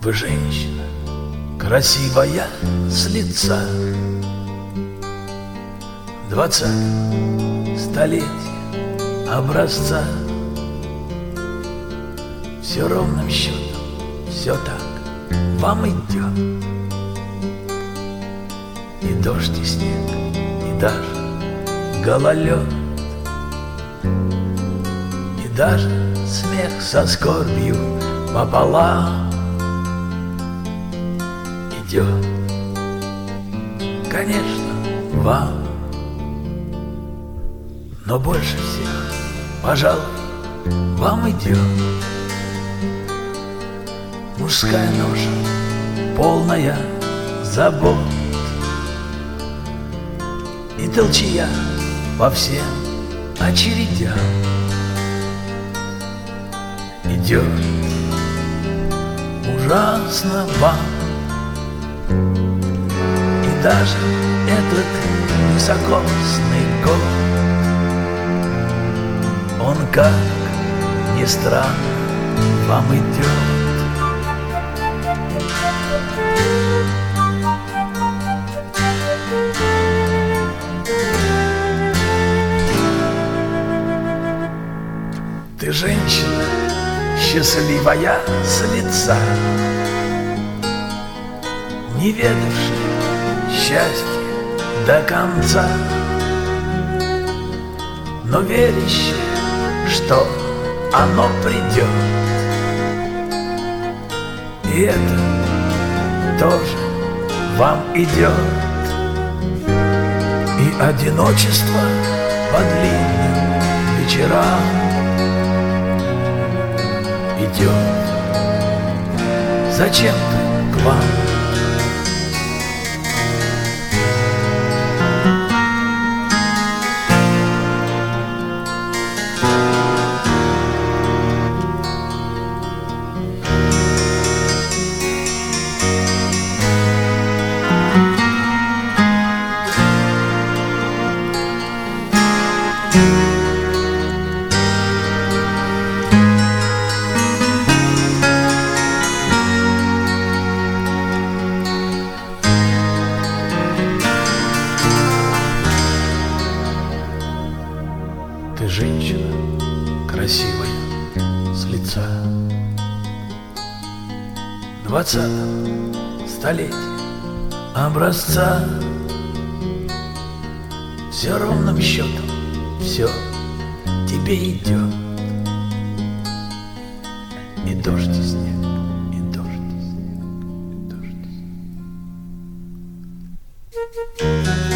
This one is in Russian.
Вы женщина, красивая с лица, 20 столетия образца. Все ровным счетом, все так вам идет. И дождь, и снег, и даже гололед, и даже смех со скорбью пополам идет. Конечно, вам, но больше всех, пожалуй, вам идет мужская ноша, полная забот, и толчья по всем очередям идет. Ужасно вам, и даже этот високосный год, он, как ни странно, вам идет. Ты женщина, счастливая с лица, не ведавшая счастья до конца, но верящая, что оно придет. И это тоже вам идет. И одиночество по длинным вечерам идет зачем-то к вам. Ты женщина, красивая с лица, 20 столетия образца. Все ровным счетом, все тебе идет. И дождь, и снег, и дождь, и снег, и дождь, и снег.